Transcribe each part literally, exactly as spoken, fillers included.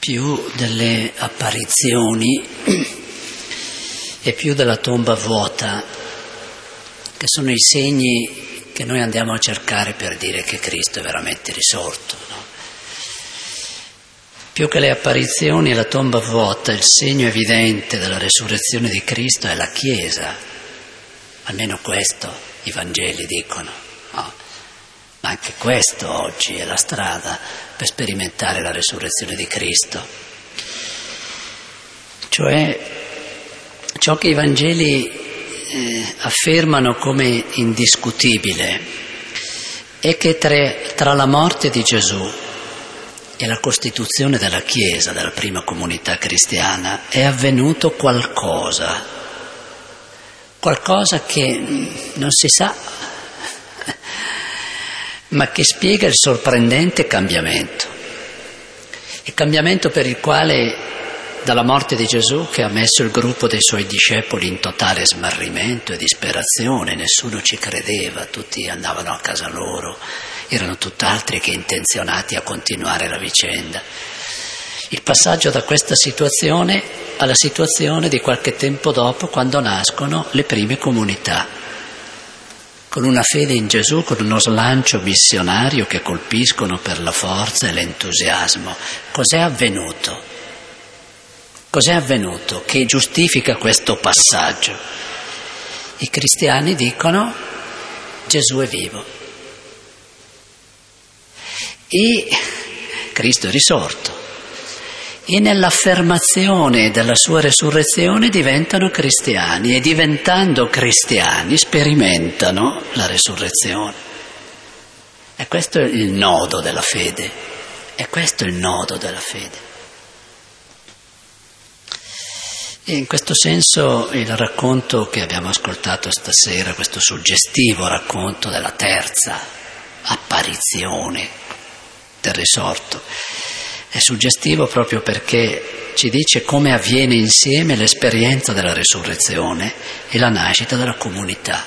più delle apparizioni e più della tomba vuota, che sono i segni che noi andiamo a cercare per dire che Cristo è veramente risorto, no? Più che le apparizioni e la tomba vuota, il segno evidente della resurrezione di Cristo è la Chiesa, almeno questo i Vangeli dicono, no? Ma anche questo oggi è la strada per sperimentare la resurrezione di Cristo. Cioè, ciò che i Vangeli eh, affermano come indiscutibile è che tra, tra la morte di Gesù e la costituzione della Chiesa, della prima comunità cristiana, è avvenuto qualcosa, qualcosa che non si sa, ma che spiega il sorprendente cambiamento. Il cambiamento per il quale, dalla morte di Gesù, che ha messo il gruppo dei suoi discepoli in totale smarrimento e disperazione, nessuno ci credeva, tutti andavano a casa loro, erano tutt'altri che intenzionati a continuare la vicenda. Il passaggio da questa situazione alla situazione di qualche tempo dopo, quando nascono le prime comunità, con una fede in Gesù, con uno slancio missionario che colpiscono per la forza e l'entusiasmo. Cos'è avvenuto? Cos'è avvenuto che giustifica questo passaggio? I cristiani dicono: Gesù è vivo e Cristo è risorto, e nell'affermazione della sua resurrezione diventano cristiani, e diventando cristiani sperimentano la resurrezione. E questo è il nodo della fede, e questo è il nodo della fede. E in questo senso il racconto che abbiamo ascoltato stasera, questo suggestivo racconto della terza apparizione del risorto, è suggestivo proprio perché ci dice come avviene insieme l'esperienza della resurrezione e la nascita della comunità.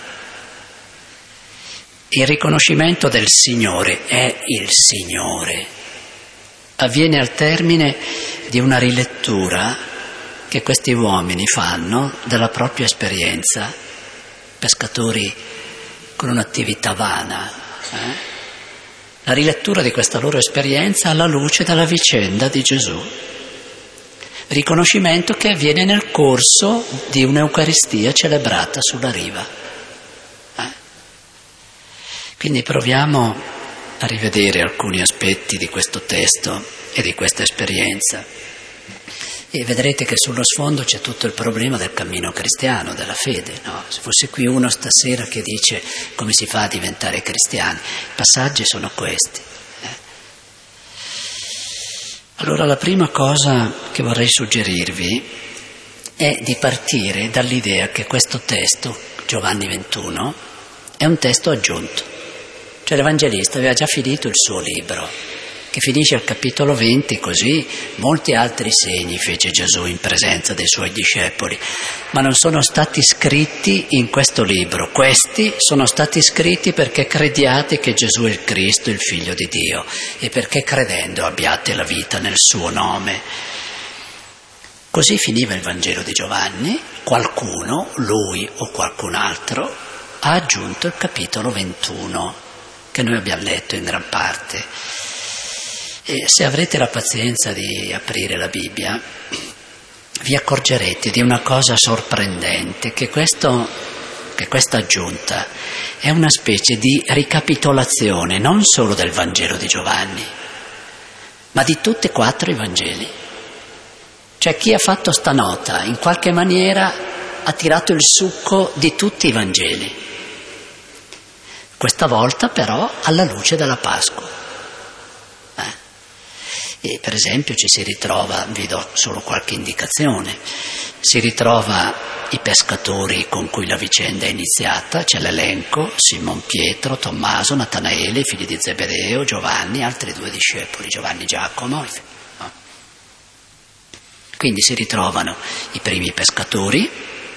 Il riconoscimento del Signore è il Signore avviene al termine di una rilettura che questi uomini fanno della propria esperienza, pescatori con un'attività vana, eh? La rilettura di questa loro esperienza alla luce della vicenda di Gesù. Riconoscimento che avviene nel corso di un'Eucaristia celebrata sulla riva. Eh? Quindi proviamo a rivedere alcuni aspetti di questo testo e di questa esperienza. E vedrete che sullo sfondo c'è tutto il problema del cammino cristiano, della fede, no? Se fosse qui uno stasera che dice come si fa a diventare cristiani, i passaggi sono questi. Eh? Allora la prima cosa che vorrei suggerirvi è di partire dall'idea che questo testo, Giovanni ventuno, è un testo aggiunto. Cioè l'Evangelista aveva già finito il suo libro, che finisce al capitolo venti, così molti altri segni fece Gesù in presenza dei suoi discepoli, ma non sono stati scritti in questo libro. Questi sono stati scritti perché crediate che Gesù è il Cristo, il Figlio di Dio, e perché credendo abbiate la vita nel suo nome. Così finiva il Vangelo di Giovanni. Qualcuno, lui o qualcun altro, ha aggiunto il capitolo ventuno, che noi abbiamo letto in gran parte. E se avrete la pazienza di aprire la Bibbia, vi accorgerete di una cosa sorprendente, che, questo, che questa aggiunta è una specie di ricapitolazione non solo del Vangelo di Giovanni, ma di tutti e quattro i Vangeli. Cioè chi ha fatto sta nota in qualche maniera ha tirato il succo di tutti i Vangeli, questa volta però alla luce della Pasqua. E per esempio ci si ritrova, vi do solo qualche indicazione, si ritrova i pescatori con cui la vicenda è iniziata, c'è l'elenco, Simon Pietro, Tommaso, Natanaele, figli di Zebedeo, Giovanni, altri due discepoli, Giovanni Giacomo. No? Quindi si ritrovano i primi pescatori,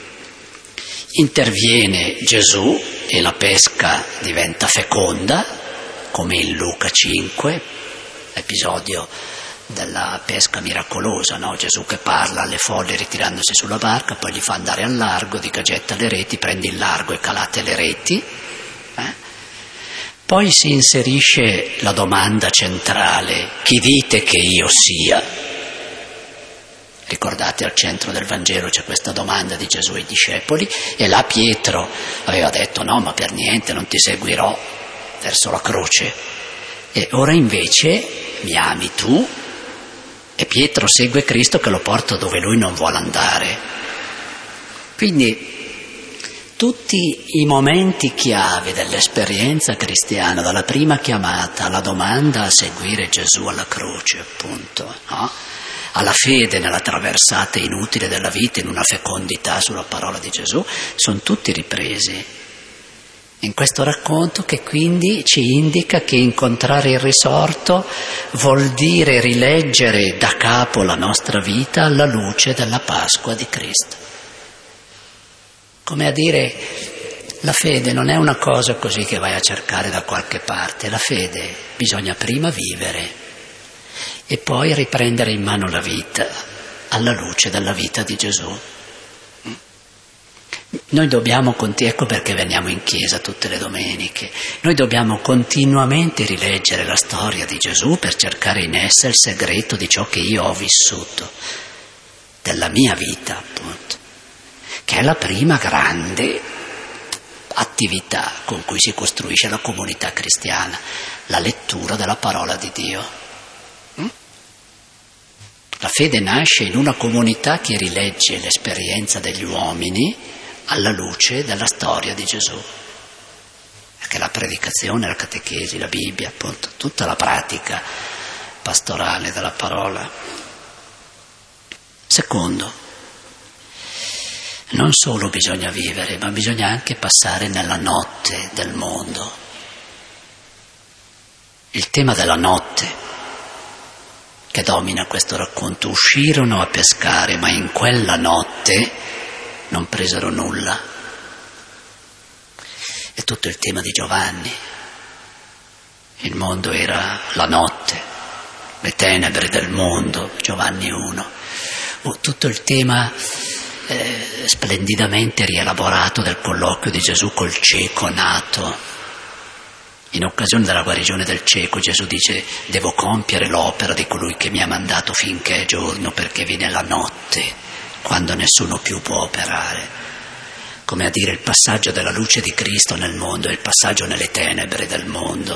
interviene Gesù e la pesca diventa feconda, come in Luca cinque, episodio della pesca miracolosa, no? Gesù che parla alle folle ritirandosi sulla barca, poi li fa andare al largo, dica getta le reti, prendi il largo e calate le reti. Eh? Poi si inserisce la domanda centrale: chi dite che io sia? Ricordate, al centro del Vangelo c'è questa domanda di Gesù ai discepoli, e là Pietro aveva detto no, ma per niente, non ti seguirò, verso la croce. E ora invece mi ami tu? E Pietro segue Cristo che lo porta dove lui non vuole andare. Quindi tutti i momenti chiave dell'esperienza cristiana, dalla prima chiamata alla domanda a seguire Gesù alla croce, appunto, no? Alla fede nella traversata inutile della vita, in una fecondità sulla parola di Gesù, sono tutti ripresi in questo racconto, che quindi ci indica che incontrare il risorto vuol dire rileggere da capo la nostra vita alla luce della Pasqua di Cristo. Come a dire, la fede non è una cosa così che vai a cercare da qualche parte, la fede bisogna prima vivere e poi riprendere in mano la vita alla luce della vita di Gesù. Noi dobbiamo, ecco perché veniamo in chiesa tutte le domeniche, noi dobbiamo continuamente rileggere la storia di Gesù per cercare in essa il segreto di ciò che io ho vissuto, della mia vita appunto, che è la prima grande attività con cui si costruisce la comunità cristiana, la lettura della parola di Dio. La fede nasce in una comunità che rilegge l'esperienza degli uomini alla luce della storia di Gesù. Perché la predicazione, la catechesi, la Bibbia, appunto, tutta la pratica pastorale della parola. Secondo, non solo bisogna vivere, ma bisogna anche passare nella notte del mondo. Il tema della notte che domina questo racconto: uscirono a pescare, ma in quella notte non presero nulla. È tutto il tema di Giovanni. Il mondo era la notte, le tenebre del mondo, Giovanni uno. Oh, tutto il tema eh, splendidamente rielaborato del colloquio di Gesù col cieco nato. In occasione della guarigione del cieco Gesù dice: devo compiere l'opera di colui che mi ha mandato finché è giorno, perché viene la notte, quando nessuno più può operare. Come a dire, il passaggio della luce di Cristo nel mondo è il passaggio nelle tenebre del mondo.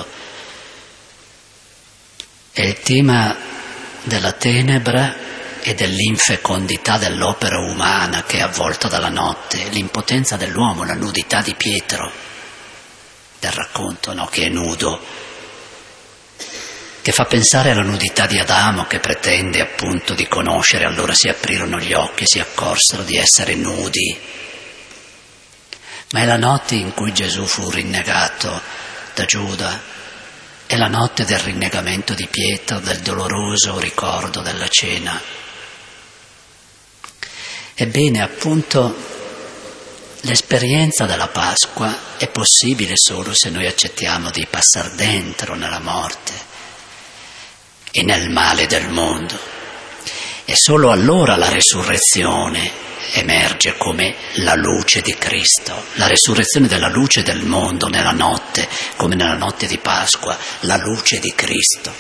È il tema della tenebra e dell'infecondità dell'opera umana che è avvolta dalla notte, l'impotenza dell'uomo, la nudità di Pietro, del racconto, no? Che è nudo, che fa pensare alla nudità di Adamo, che pretende appunto di conoscere, allora si aprirono gli occhi e si accorsero di essere nudi. Ma è la notte in cui Gesù fu rinnegato da Giuda, è la notte del rinnegamento di Pietro, del doloroso ricordo della cena. Ebbene, appunto, l'esperienza della Pasqua è possibile solo se noi accettiamo di passare dentro nella morte e nel male del mondo. E solo allora la resurrezione emerge come la luce di Cristo, la resurrezione della luce del mondo nella notte, come nella notte di Pasqua, la luce di Cristo.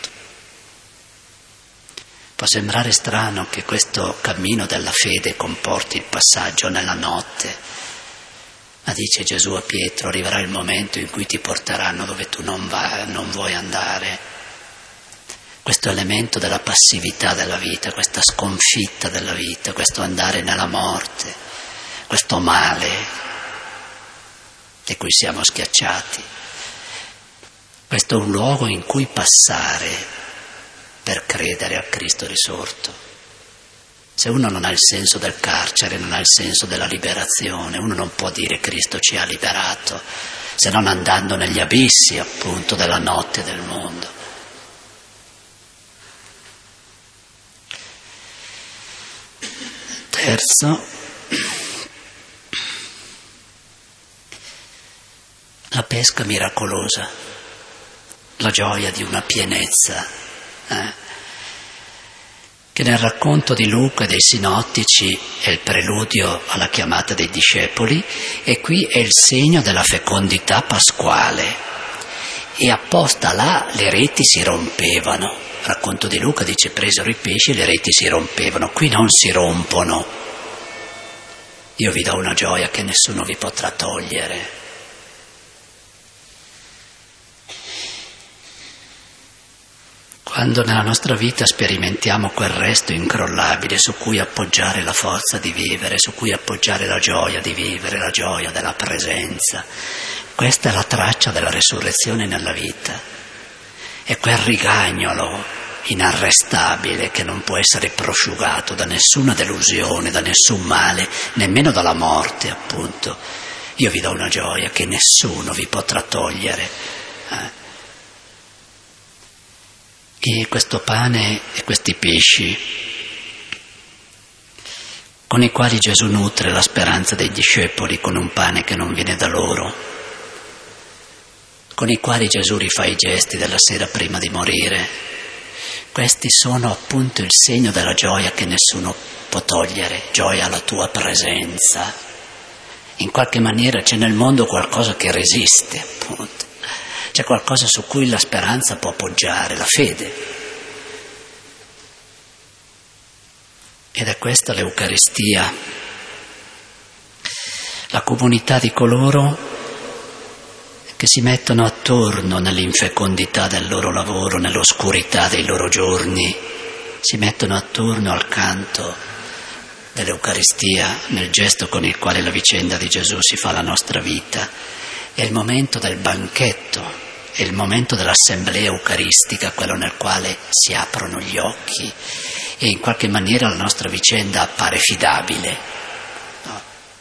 Può sembrare strano che questo cammino della fede comporti il passaggio nella notte, ma dice Gesù a Pietro: arriverà il momento in cui ti porteranno dove tu non, vai, non vuoi andare. Questo elemento della passività della vita, questa sconfitta della vita, questo andare nella morte, questo male di cui siamo schiacciati, questo è un luogo in cui passare per credere a Cristo risorto. Se uno non ha il senso del carcere, non ha il senso della liberazione, uno non può dire Cristo ci ha liberato, se non andando negli abissi appunto della notte del mondo. Terzo, la pesca miracolosa, la gioia di una pienezza. Eh? che nel racconto di Luca e dei sinottici è il preludio alla chiamata dei discepoli, e qui è il segno della fecondità pasquale. E apposta là le reti si rompevano. Il racconto di Luca dice: presero i pesci e le reti si rompevano. Qui non si rompono. Io vi do una gioia che nessuno vi potrà togliere. Quando nella nostra vita sperimentiamo quel resto incrollabile su cui appoggiare la forza di vivere, su cui appoggiare la gioia di vivere, la gioia della presenza, questa è la traccia della resurrezione nella vita. È quel rigagnolo inarrestabile che non può essere prosciugato da nessuna delusione, da nessun male, nemmeno dalla morte, appunto. Io vi do una gioia che nessuno vi potrà togliere. Eh? E questo pane e questi pesci con i quali Gesù nutre la speranza dei discepoli con un pane che non viene da loro, con i quali Gesù rifà i gesti della sera prima di morire, questi sono appunto il segno della gioia che nessuno può togliere, gioia alla tua presenza. In qualche maniera c'è nel mondo qualcosa che resiste, appunto. C'è qualcosa su cui la speranza può appoggiare, la fede. Ed è questa l'Eucaristia, la comunità di coloro che si mettono attorno nell'infecondità del loro lavoro, nell'oscurità dei loro giorni, si mettono attorno al canto dell'Eucaristia, nel gesto con il quale la vicenda di Gesù si fa la nostra vita. È il momento del banchetto, è il momento dell'assemblea eucaristica, quello nel quale si aprono gli occhi e in qualche maniera la nostra vicenda appare fidabile. No?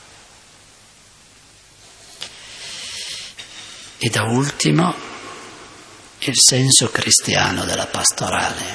E da ultimo il senso cristiano della pastorale.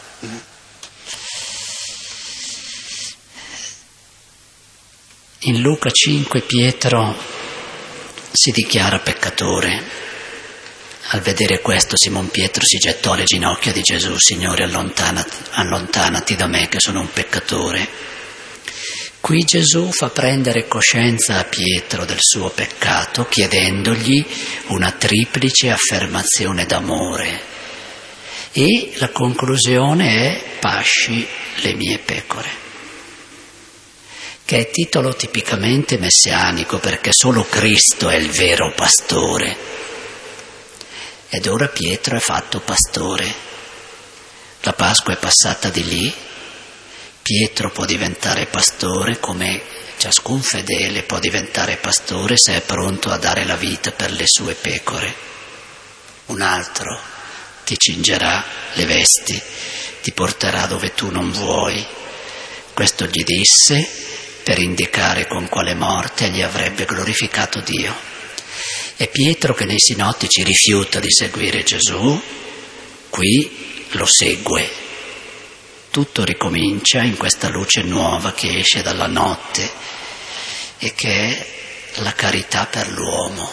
In Luca cinque Pietro si dichiara peccatore. Al vedere questo Simon Pietro si gettò alle ginocchia di Gesù: Signore, allontanati, allontanati da me che sono un peccatore. Qui Gesù fa prendere coscienza a Pietro del suo peccato, chiedendogli una triplice affermazione d'amore. E la conclusione è: pasci le mie pecore, che è titolo tipicamente messianico, perché solo Cristo è il vero pastore. Ed ora Pietro è fatto pastore. La Pasqua è passata di lì. Pietro può diventare pastore, come ciascun fedele può diventare pastore se è pronto a dare la vita per le sue pecore. Un altro ti cingerà le vesti, ti porterà dove tu non vuoi. Questo gli disse per indicare con quale morte egli avrebbe glorificato Dio. E Pietro, che nei sinottici rifiuta di seguire Gesù, qui lo segue. Tutto ricomincia in questa luce nuova che esce dalla notte e che è la carità per l'uomo.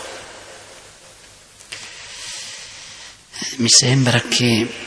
Mi sembra che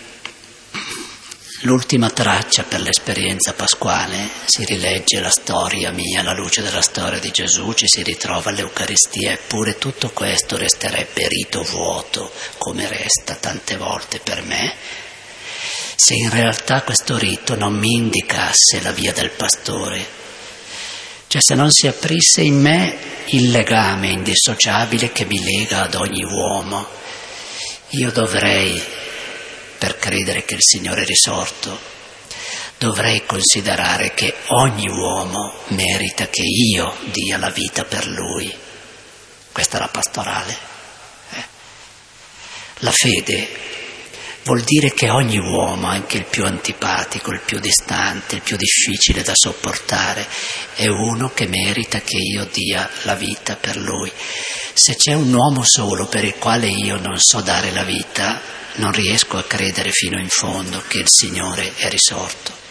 l'ultima traccia per l'esperienza pasquale si rilegge la storia mia, alla luce della storia di Gesù, ci si ritrova all'Eucaristia, eppure tutto questo resterebbe rito vuoto, come resta tante volte per me, se in realtà questo rito non mi indicasse la via del pastore, cioè se non si aprisse in me il legame indissociabile che mi lega ad ogni uomo. Io dovrei, per credere che il Signore è risorto, dovrei considerare che ogni uomo merita che io dia la vita per lui. Questa è la pastorale. Eh? La fede vuol dire che ogni uomo, anche il più antipatico, il più distante, il più difficile da sopportare, è uno che merita che io dia la vita per lui. Se c'è un uomo solo per il quale io non so dare la vita, non riesco a credere fino in fondo che il Signore è risorto.